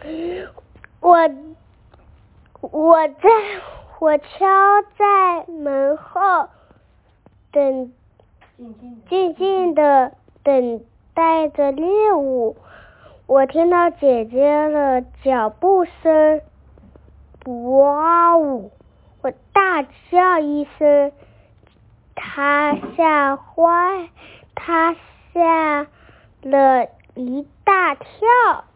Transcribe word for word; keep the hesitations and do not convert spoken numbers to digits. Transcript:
我我在我敲在门后，等静静的等待着猎物。我听到姐姐的脚步声，哇呜！我大叫一声，她吓坏，她吓了一大跳。